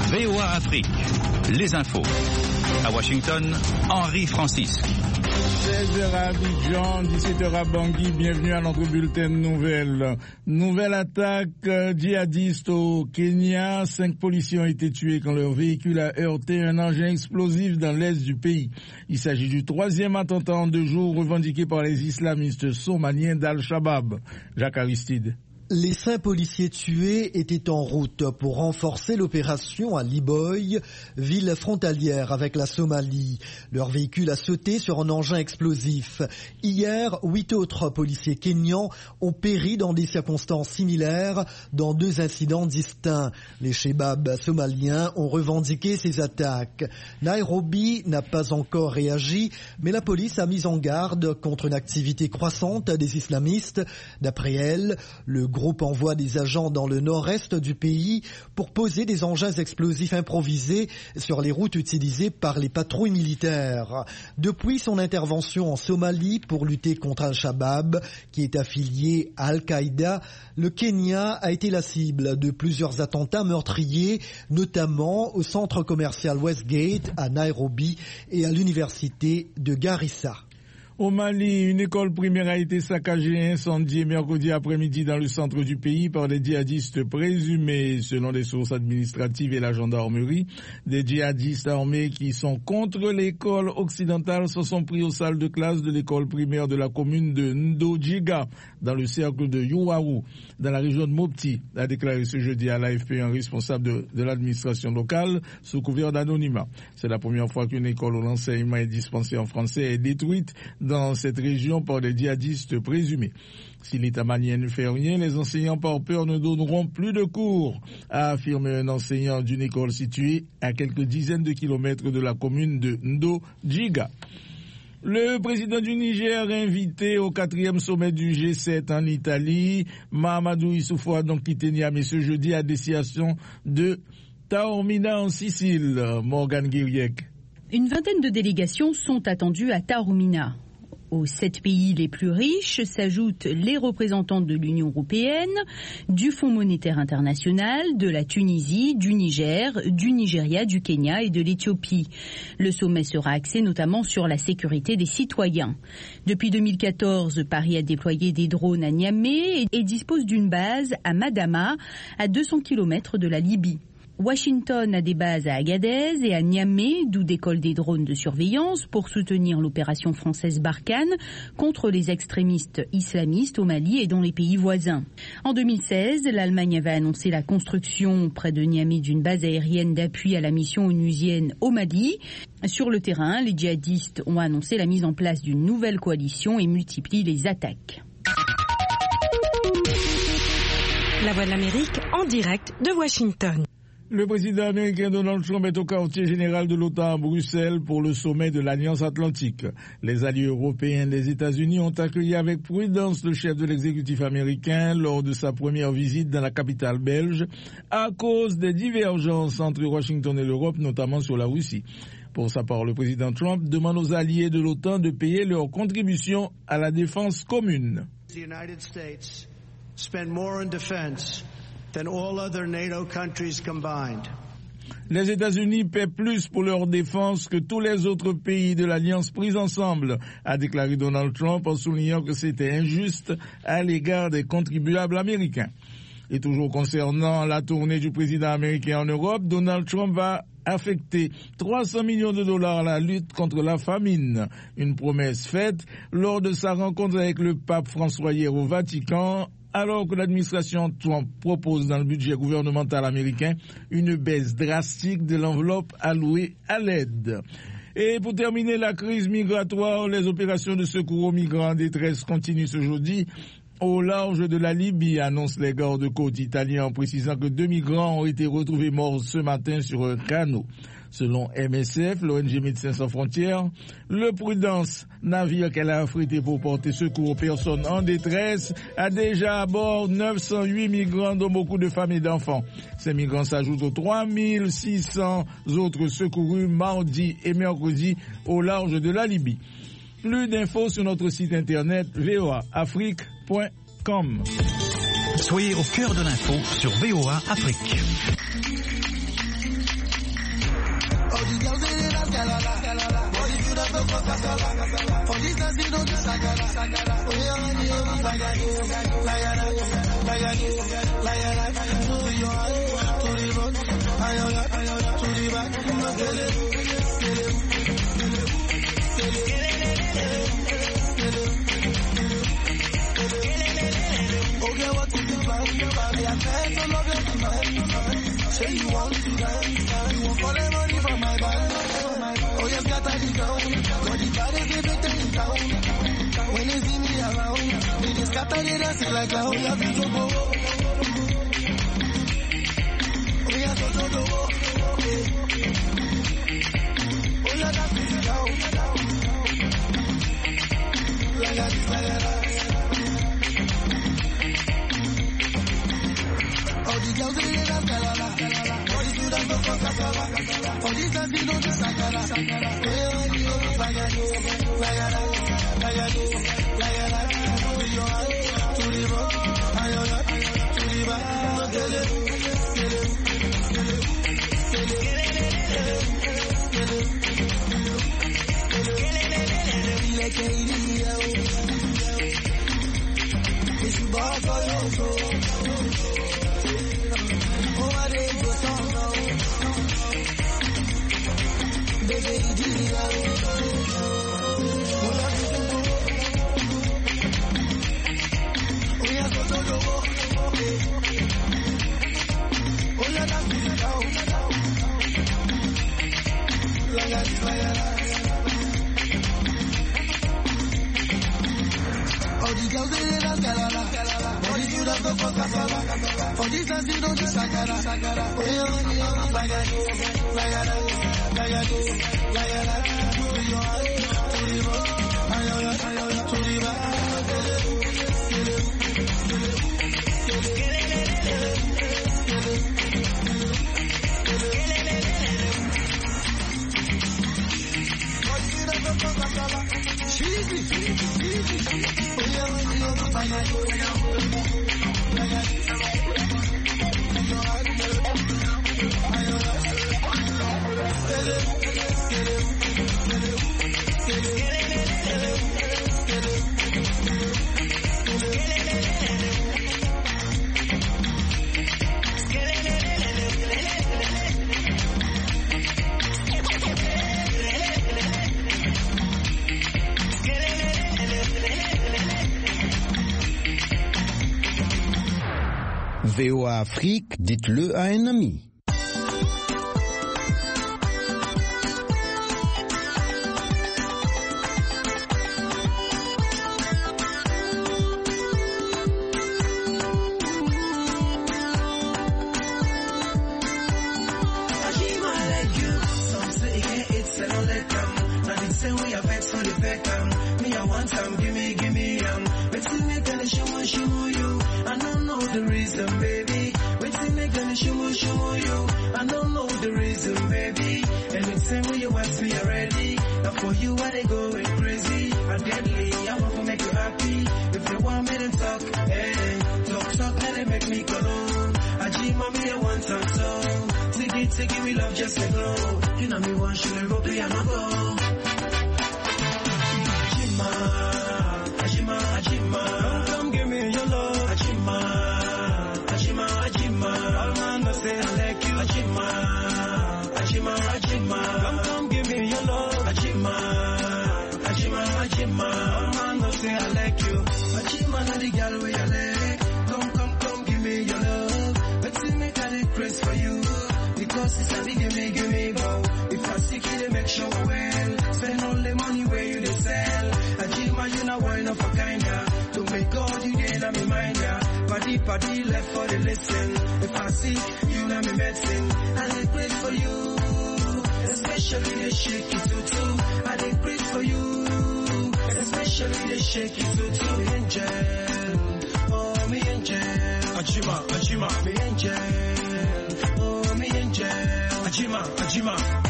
VOA Afrique, les infos. À Washington, Henri Francis. 16h à Abidjan, 17h à Bangui, bienvenue à notre bulletin de nouvelles. Nouvelle attaque djihadiste au Kenya. 5 policiers ont été tués quand leur véhicule a heurté un engin explosif dans l'est du pays. Il s'agit du 3e attentat en 2 jours revendiqué par les islamistes somaliens d'Al-Shabaab. Jacques Aristide. Les 5 policiers tués étaient en route pour renforcer l'opération à Liboy, ville frontalière avec la Somalie. Leur véhicule a sauté sur un engin explosif. Hier, 8 autres policiers kenyans ont péri dans des circonstances similaires dans 2 incidents distincts. Les Shebabs somaliens ont revendiqué ces attaques. Nairobi n'a pas encore réagi, mais la police a mis en garde contre une activité croissante des islamistes. D'après elle, le groupe envoie des agents dans le nord-est du pays pour poser des engins explosifs improvisés sur les routes utilisées par les patrouilles militaires. Depuis son intervention en Somalie pour lutter contre Al-Shabaab, qui est affilié à Al-Qaïda, le Kenya a été la cible de plusieurs attentats meurtriers, notamment au centre commercial Westgate à Nairobi et à l'université de Garissa. Au Mali, une école primaire a été saccagée et incendiée mercredi après-midi dans le centre du pays par des djihadistes présumés, selon les sources administratives et la gendarmerie. Des djihadistes armés qui sont contre l'école occidentale se sont pris aux salles de classe de l'école primaire de la commune de Ndodjiga, dans le cercle de Youaou, dans la région de Mopti, a déclaré ce jeudi à l'AFP un responsable de l'administration locale sous couvert d'anonymat. C'est la première fois qu'une école où l'enseignement est dispensé en français est détruite dans cette région par des djihadistes présumés. Si l'État malien ne fait rien, les enseignants par peur ne donneront plus de cours, a affirmé un enseignant d'une école située à quelques dizaines de kilomètres de la commune de Ndodjiga. Le président du Niger, invité au 4e sommet du G7 en Italie, Mahamadou Issoufou a donc quitté Niamey ce jeudi à destination de Taormina en Sicile. Morgane Guiriec. Une vingtaine de délégations sont attendues à Taormina. Aux 7 pays les plus riches s'ajoutent les représentants de l'Union européenne, du Fonds monétaire international, de la Tunisie, du Niger, du Nigeria, du Kenya et de l'Éthiopie. Le sommet sera axé notamment sur la sécurité des citoyens. Depuis 2014, Paris a déployé des drones à Niamey et dispose d'une base à Madama, à 200 km de la Libye. Washington a des bases à Agadez et à Niamey, d'où décollent des drones de surveillance pour soutenir l'opération française Barkhane contre les extrémistes islamistes au Mali et dans les pays voisins. En 2016, l'Allemagne avait annoncé la construction près de Niamey d'une base aérienne d'appui à la mission onusienne au Mali. Sur le terrain, les djihadistes ont annoncé la mise en place d'une nouvelle coalition et multiplient les attaques. La Voix de l'Amérique en direct de Washington. Le président américain Donald Trump est au quartier général de l'OTAN à Bruxelles pour le sommet de l'Alliance Atlantique. Les alliés européens des États-Unis ont accueilli avec prudence le chef de l'exécutif américain lors de sa première visite dans la capitale belge à cause des divergences entre Washington et l'Europe, notamment sur la Russie. Pour sa part, le président Trump demande aux alliés de l'OTAN de payer leur contribution à la défense commune. The United States spend more in defense than all other NATO countries combined. Les États-Unis paient plus pour leur défense que tous les autres pays de l'Alliance pris ensemble, a déclaré Donald Trump en soulignant que c'était injuste à l'égard des contribuables américains. Et toujours concernant la tournée du président américain en Europe, Donald Trump va affecter 300 millions de dollars à la lutte contre la famine. Une promesse faite lors de sa rencontre avec le pape François hier au Vatican, alors que l'administration Trump propose dans le budget gouvernemental américain une baisse drastique de l'enveloppe allouée à l'aide. Et pour terminer, la crise migratoire, les opérations de secours aux migrants en détresse continuent ce jeudi au large de la Libye, annoncent les gardes-côtes italiens en précisant que 2 migrants ont été retrouvés morts ce matin sur un canot. Selon MSF, l'ONG Médecins sans frontières, le Prudence, navire qu'elle a affrété pour porter secours aux personnes en détresse, a déjà à bord 908 migrants, dont beaucoup de femmes et d'enfants. Ces migrants s'ajoutent aux 3600 autres secourus mardi et mercredi au large de la Libye. Plus d'infos sur notre site internet voaafrique.com. Soyez au cœur de l'info sur VOA Afrique. the girls they dance galala. But if you don't go for casala, for this dance you don't do sagala. Oh yeah, like I do, to your heart, to the road, to the back, okay, what is the plan? I said to love you tonight. Say you want to dance, you won't call the money from my band. Oh, you scatter the ground, got the baddest everything in town. When they see me around, they just scatter the dance like a whole lot of trouble. Oh, yeah, so trouble. Oh, yeah, that's it down. Like that. All the girls in the dance galala. All the students go for casala. All the dance you don't do sagala. Like I do, to your heart, to the road, to the back, if you bought for your soul. All the girls they dance galala. All the students go for casala. For this dance you don't do sagala. Oh yeah, like I do, to your heart, to the road, to the back. VOA Afrique, dites-le à un ami. For you, I they going crazy and deadly. I want to make you happy. If you want me to talk, hey, talk, let it make me go on. I dream mommy, I want some song. Take me love just like glow. You know me one sugar ruby and I go. Ajima, come give me your love. Ajima, all man must say I like you. Ajima, come give me your love. Ajima, all man must say I like you. Ajima, not the girl where you like. Come, give me your love. Let's see me got a craze for you. Because it's a give me, go. If I seek you, they make sure well. Spend all the money where you they sell. Ajima, you know why not for kinda. To make all you get, let me mind ya. Party left for the listen. If I seek, you know me medicine. And I pray for you. Especially the shake it too. I dey pray for you. Especially the shake it too. Me angel, oh me angel. Ajima, me angel, oh me angel. Ajima.